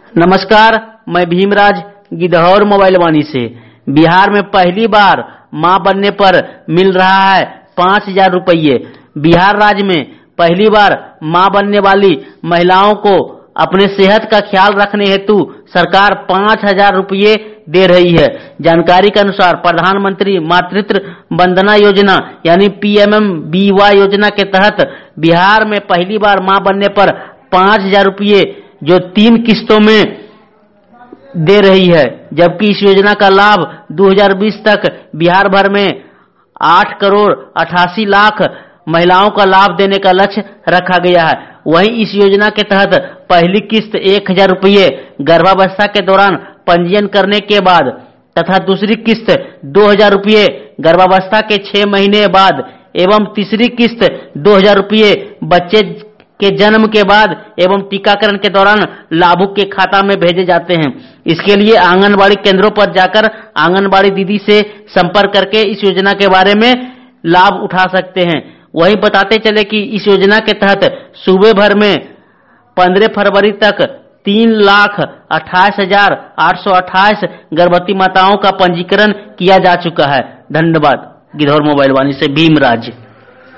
नमस्कार, मैं भीमराज गिद्धौर मोबाइल वाणी से। बिहार में पहली बार मां बनने पर मिल रहा है 5,000 रुपये। बिहार राज्य में पहली बार मां बनने वाली महिलाओं को अपने सेहत का ख्याल रखने हेतु सरकार 5,000 रुपये दे रही है। जानकारी के अनुसार प्रधानमंत्री मातृत्व वंदना योजना यानी PMMBY योजना के तहत बिहार में पहली बार मां बनने पर 5,000 रुपये जो 3 किस्तों में दे रही है, जबकि इस योजना का लाभ 2020 तक बिहार भर में 8 करोड़ 88 लाख महिलाओं का लाभ देने का लक्ष्य रखा गया है। वहीं इस योजना के तहत पहली किस्त 1,000 रुपये गर्भावस्था के दौरान पंजीयन करने के बाद तथा दूसरी किस्त 2,000 रुपये गर्भावस्था के 6 महीने बाद एवं तीसरी किस्त 2,000 रुपये बच्चे के जन्म के बाद एवं टीकाकरण के दौरान लाभुक के खाता में भेजे जाते हैं। इसके लिए आंगनबाड़ी केंद्रों पर जाकर आंगनबाड़ी दीदी से संपर्क करके इस योजना के बारे में लाभ उठा सकते हैं। वहीं बताते चले कि इस योजना के तहत सूबे भर में 15 फरवरी तक 3,28,828 गर्भवती माताओं का पंजीकरण किया जा चुका है। धन्यवाद। गिद्धौर मोबाइल वाणी से भीमराज।